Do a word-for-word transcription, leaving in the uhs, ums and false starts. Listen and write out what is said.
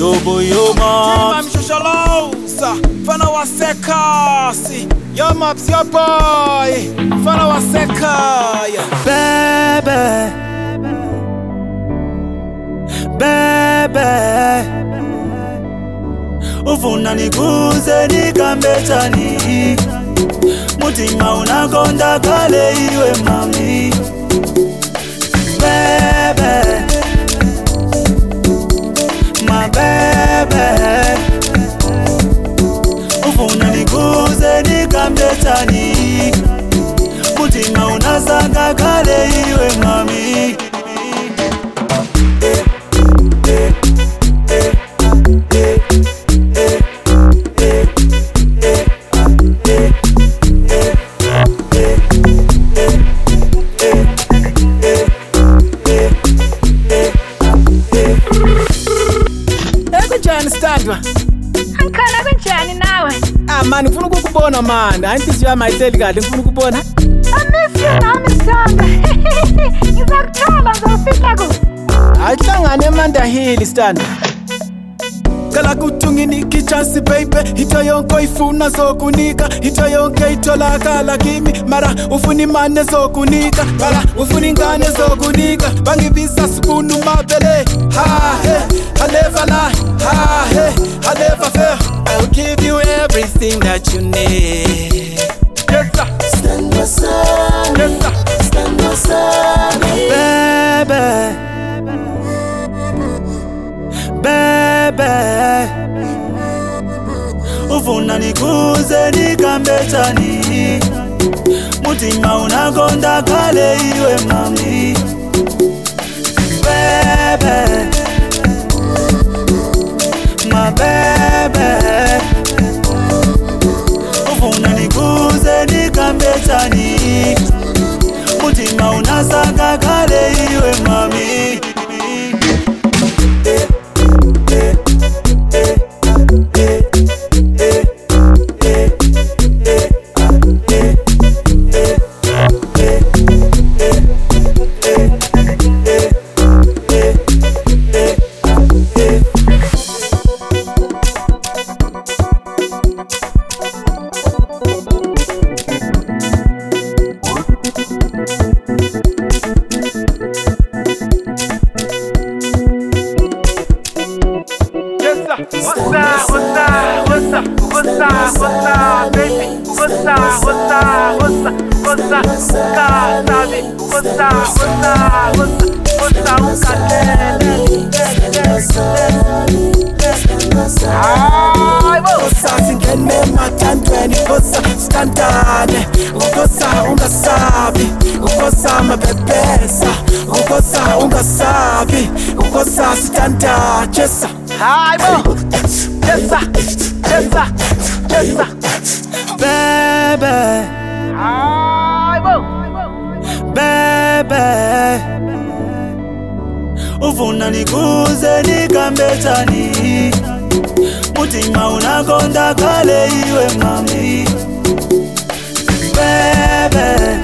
Yo boy, yo I'm mops. Shoshalosa, Fana Wasekasi. Yo mops, yo boy, Fana Wasekaya. Baby, baby, ufuna nikuze nikambetani, mutima unakonda kale iwe mami. Baby, my baby, ufuna nikuze nikambetani, mutima unasanga kale iwe mami. Standwa Ankhana kunjani nawe? ah man ngifuna ukukubona man ayinhliziyo yami ayitheli kahle ngifuna ukubona I miss you nami Sithando. Ngizakuthola ngizofika ku. ayihlangane eManda Hill Standwa Kala kutunginiki chance baby hito yonke ifuna zokunika hito yonke itholakala kimi mara ufuna imane zokunika mara ufuna ingane zokunika bangibisa sibunu mabele ha he I never lie ha he I never fail I'll give you everything that you need. Yes sir. Stand by side. Yes sir. Stand by side. Baby, baby, ufuna nikuze nikambetani, mutima unakonda kale iwe mami. Baby, my baby, ufuna nikuze nikambetani, mutima unasanga kale iwe mami. What's up, what's up, what's up, what's up, what's up, baby? What's up, what's up, what's up, what's up, what's up, baby? What's up, what's up, what's up, what's up, what's up, what's up, singene mathandweni kosa standane ukosa ungasabi ukosa mabebesa ukosa ungasabi ukosa standa chesa hi bo chesa chesa chesa Baby, hi bo baby, ufuna nikuze nikambetani, mutima unakonda kale iwe mami. Baby,